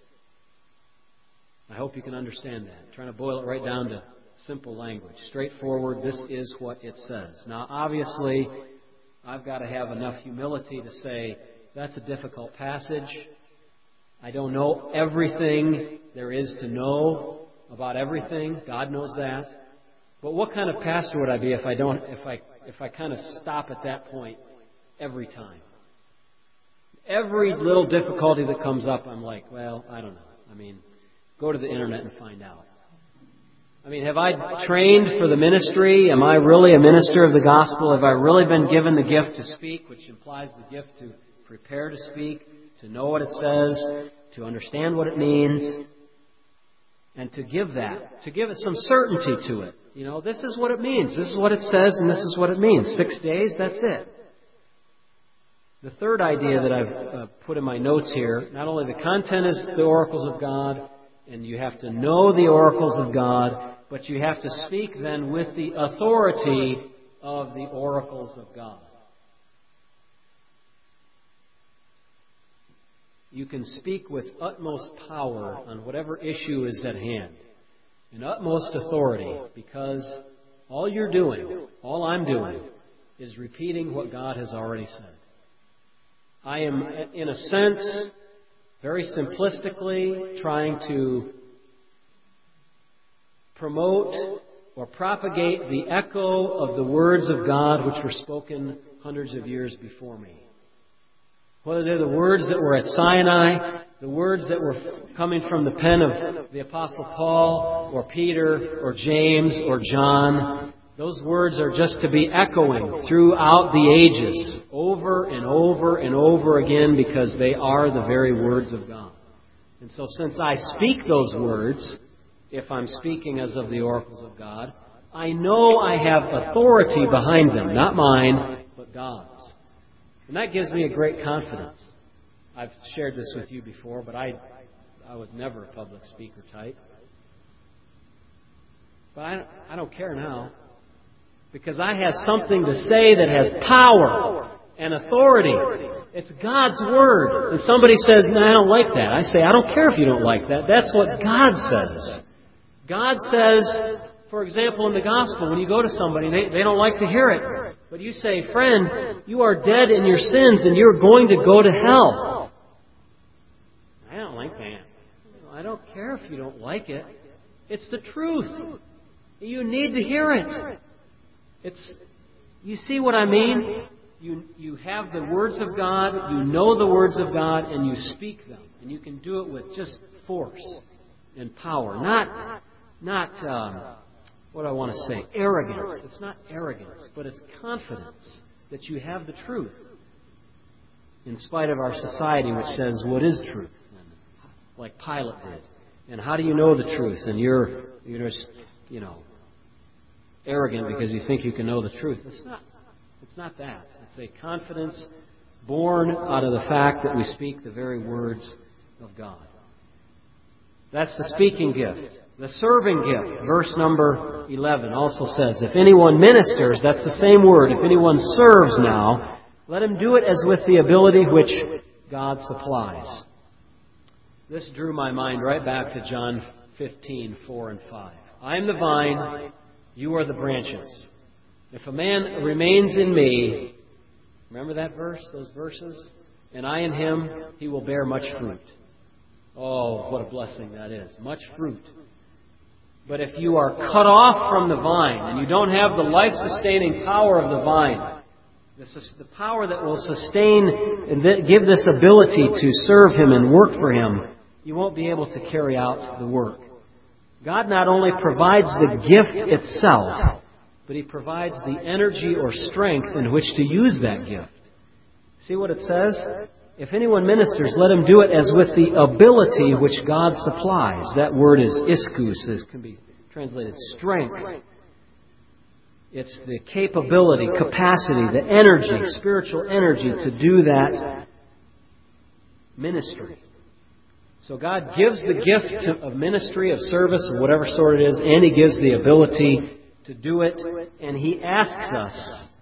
I hope you can understand that. I'm trying to boil it right down to simple language. Straightforward, this is what it says. Now, obviously, I've got to have enough humility to say, that's a difficult passage. I don't know everything there is to know about everything. God knows that. But what kind of pastor would I be if I kind of stop at that point every time? Every little difficulty that comes up, I'm like, well, I don't know. I mean, go to the internet and find out. I mean, have I trained for the ministry? Am I really a minister of the gospel? Have I really been given the gift to speak, which implies the gift to prepare to speak, to know what it says, to understand what it means, and to give it some certainty to it. You know, this is what it means. This is what it says, and this is what it means. 6 days, that's it. The third idea that I've put in my notes here, not only the content is the oracles of God, and you have to know the oracles of God, but you have to speak then with the authority of the oracles of God. You can speak with utmost power on whatever issue is at hand, and utmost authority, because all you're doing, all I'm doing, is repeating what God has already said. I am, in a sense, very simplistically trying to promote or propagate the echo of the words of God which were spoken hundreds of years before me. Whether they're the words that were at Sinai, the words that were coming from the pen of the Apostle Paul, or Peter, or James, or John, those words are just to be echoing throughout the ages, over and over and over again, because they are the very words of God. And so since I speak those words, if I'm speaking as of the oracles of God, I know I have authority behind them, not mine, but God's. And that gives me a great confidence. I've shared this with you before, but I was never a public speaker type. But I don't care now, because I have something to say that has power and authority. It's God's Word. And somebody says, no, I don't like that. I say, I don't care if you don't like that. That's what God says. God says, for example, in the gospel, when you go to somebody, they don't like to hear it. But you say, friend, you are dead in your sins and you're going to go to hell. I don't like that. I don't care if you don't like it. It's the truth. You need to hear it. You see what I mean? You have the words of God, you know the words of God, and you speak them. And you can do it with just force and power. Not what do I want to say? Arrogance. It's not arrogance, but it's confidence that you have the truth. In spite of our society, which says, what is truth? And like Pilate did. And how do you know the truth? And you're just, arrogant because you think you can know the truth. It's not that. It's a confidence born out of the fact that we speak the very words of God. That's the speaking gift. The serving gift, verse number 11, also says, if anyone ministers, that's the same word, if anyone serves now, let him do it as with the ability which God supplies. This drew my mind right back to John 15, 4 and 5. I am the vine, you are the branches. If a man remains in me, remember that verse, those verses? And I in him, he will bear much fruit. Oh, what a blessing that is. Much fruit. But if you are cut off from the vine, and you don't have the life-sustaining power of the vine, the power that will sustain and give this ability to serve Him and work for Him, you won't be able to carry out the work. God not only provides the gift itself, but He provides the energy or strength in which to use that gift. See what it says? If anyone ministers, let him do it as with the ability which God supplies. That word is ischus, as can be translated strength. It's the capability, capacity, the energy, spiritual energy to do that ministry. So God gives the gift of ministry, of service, of whatever sort it is, and He gives the ability to do it. And He asks us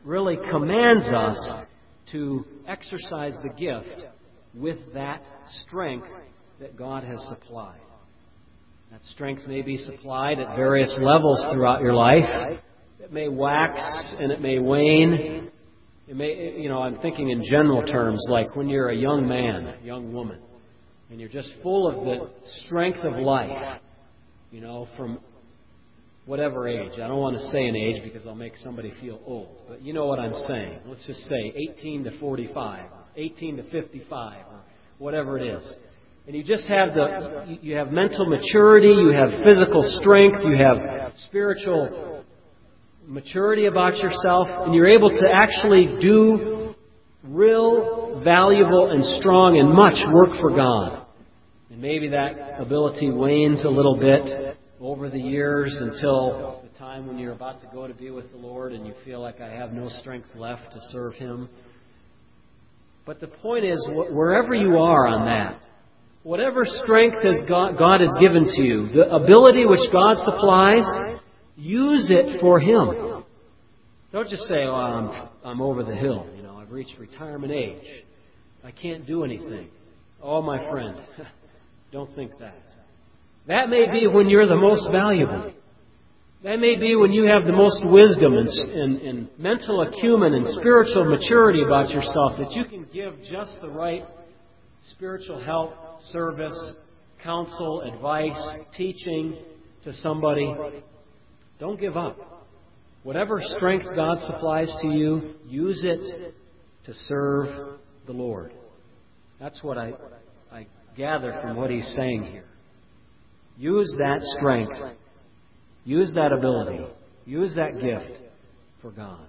really commands us to exercise the gift with that strength that God has supplied. That strength may be supplied at various levels throughout your life. It may wax and it may wane. It may, I'm thinking in general terms, like when you're a young man, a young woman, and you're just full of the strength of life, from whatever age. I don't want to say an age because I'll make somebody feel old, but you know what I'm saying. Let's just say 18 to 45, 18 to 55, or whatever it is. And you just have you have mental maturity, you have physical strength, you have spiritual maturity about yourself, and you're able to actually do real, valuable, and strong and much work for God. And maybe that ability wanes a little bit over the years until the time when you're about to go to be with the Lord and you feel like I have no strength left to serve Him. But the point is, wherever you are on that, whatever strength God has given to you, the ability which God supplies, use it for Him. Don't just say, I'm over the hill. I've reached retirement age. I can't do anything. Oh, my friend, don't think that. That may be when you're the most valuable. That may be when you have the most wisdom and mental acumen and spiritual maturity about yourself, that you can give just the right spiritual help, service, counsel, advice, teaching to somebody. Don't give up. Whatever strength God supplies to you, use it to serve the Lord. That's what I gather from what he's saying here. Use that strength. Use that ability. Use that gift for God.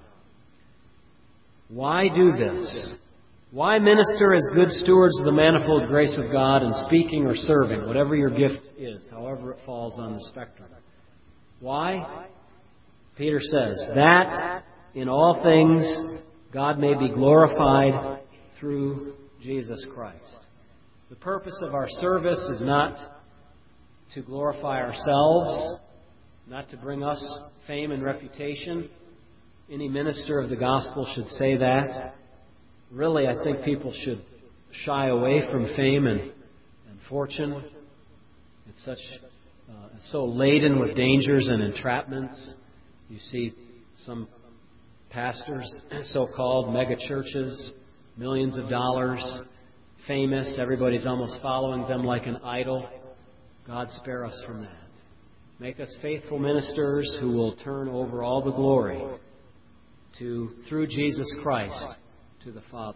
Why do this? Why minister as good stewards of the manifold grace of God in speaking or serving, whatever your gift is, however it falls on the spectrum? Why? Peter says, that in all things God may be glorified through Jesus Christ. The purpose of our service is not to glorify ourselves, not to bring us fame and reputation. Any minister of the gospel should say that. Really, I think people should shy away from fame and fortune. It's so laden with dangers and entrapments. You see some pastors, so-called mega churches, millions of dollars, famous. Everybody's almost following them like an idol. God spare us from that. Make us faithful ministers who will turn over all the glory through Jesus Christ to the Father.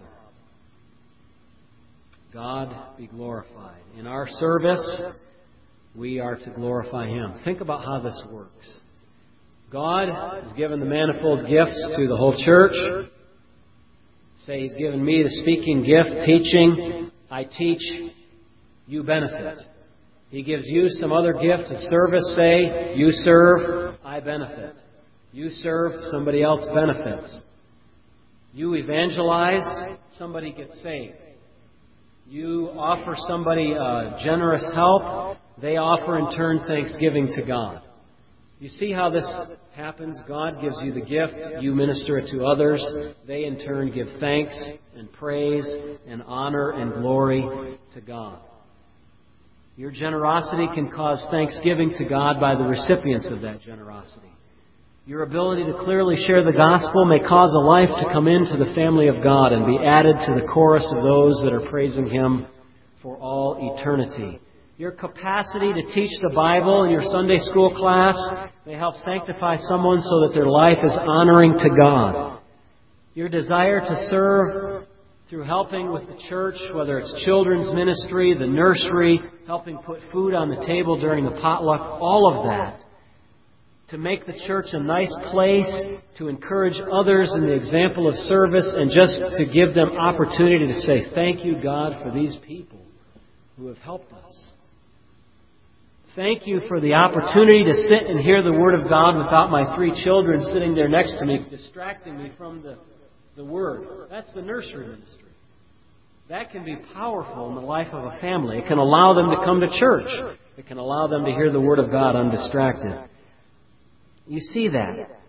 God be glorified. In our service, we are to glorify Him. Think about how this works. God has given the manifold gifts to the whole church. Say He's given me the speaking gift, teaching. I teach, you benefit. He gives you some other gift of service. Say, you serve, I benefit. You serve, somebody else benefits. You evangelize, somebody gets saved. You offer somebody generous help, they offer in turn thanksgiving to God. You see how this happens? God gives you the gift, you minister it to others, they in turn give thanks and praise and honor and glory to God. Your generosity can cause thanksgiving to God by the recipients of that generosity. Your ability to clearly share the gospel may cause a life to come into the family of God and be added to the chorus of those that are praising Him for all eternity. Your capacity to teach the Bible in your Sunday school class may help sanctify someone so that their life is honoring to God. Your desire to serve through helping with the church, whether it's children's ministry, the nursery, helping put food on the table during the potluck, all of that, to make the church a nice place, to encourage others in the example of service, and just to give them opportunity to say, thank you, God, for these people who have helped us. Thank you for the opportunity to sit and hear the Word of God without my 3 children sitting there next to me, distracting me from the Word. That's the nursery ministry. That can be powerful in the life of a family. It can allow them to come to church. It can allow them to hear the Word of God undistracted. You see that.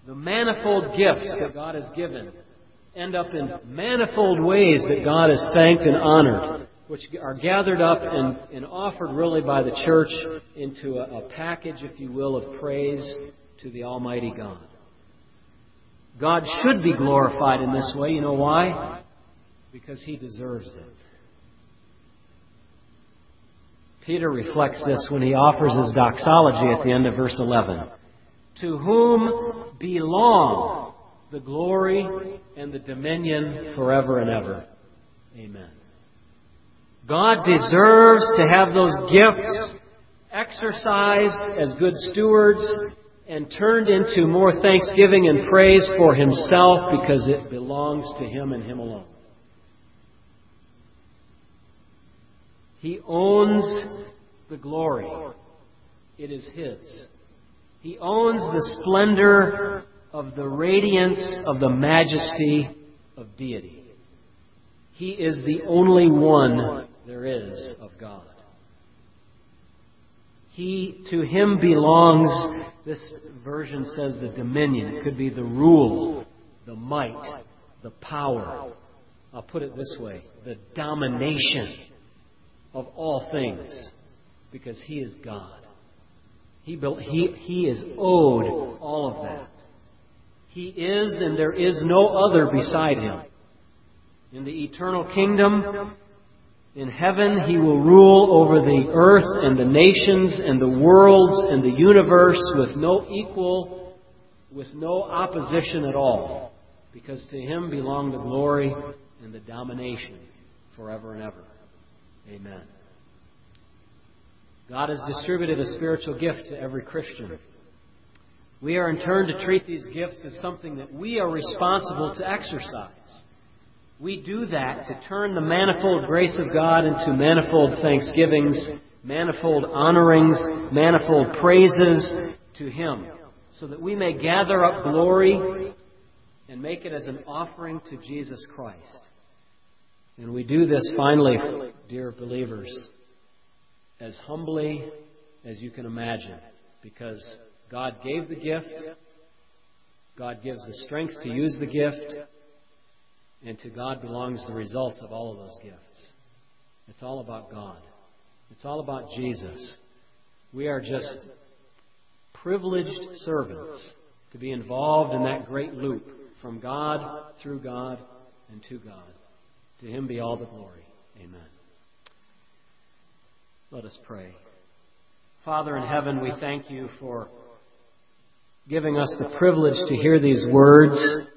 The manifold gifts that God has given end up in manifold ways that God is thanked and honored, which are gathered up and offered really by the church into a package, if you will, of praise to the Almighty God. God should be glorified in this way. You know why? Because He deserves it. Peter reflects this when he offers his doxology at the end of verse 11. To whom belong the glory and the dominion forever and ever. Amen. God deserves to have those gifts exercised as good stewards and turned into more thanksgiving and praise for Himself because it belongs to Him and Him alone. He owns the glory. It is His. He owns the splendor of the radiance of the majesty of deity. He is the only one there is of God. To Him belongs, this version says, the dominion. It could be the rule, the might, the power. I'll put it this way, the domination of all things, because He is God. He is owed all of that. He is, and there is no other beside Him. In the eternal kingdom, in heaven, He will rule over the earth and the nations and the worlds and the universe with no equal, with no opposition at all, because to Him belong the glory and the domination forever and ever. Amen. God has distributed a spiritual gift to every Christian. We are in turn to treat these gifts as something that we are responsible to exercise. We do that to turn the manifold grace of God into manifold thanksgivings, manifold honorings, manifold praises to Him, so that we may gather up glory and make it as an offering to Jesus Christ. And we do this finally, dear believers, as humbly as you can imagine, because God gave the gift, God gives the strength to use the gift, and to God belongs the results of all of those gifts. It's all about God. It's all about Jesus. We are just privileged servants to be involved in that great loop from God, through God, and to God. To Him be all the glory. Amen. Let us pray. Father in heaven, we thank You for giving us the privilege to hear these words,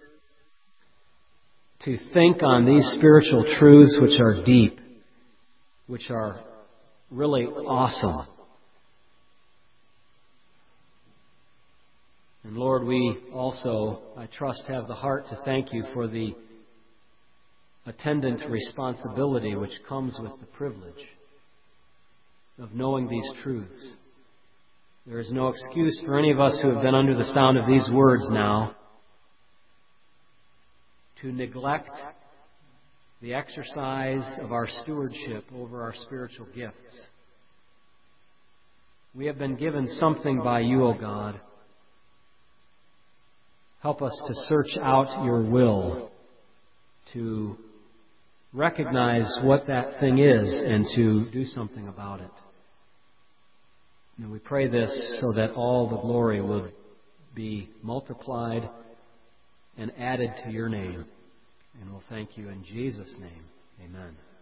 to think on these spiritual truths which are deep, which are really awesome. And Lord, we also, I trust, have the heart to thank You for the attendant responsibility which comes with the privilege of knowing these truths. There is no excuse for any of us who have been under the sound of these words now to neglect the exercise of our stewardship over our spiritual gifts. We have been given something by You, O God. Help us to search out Your will, to recognize what that thing is and to do something about it. And we pray this so that all the glory would be multiplied and added to Your name. And we'll thank You in Jesus' name. Amen.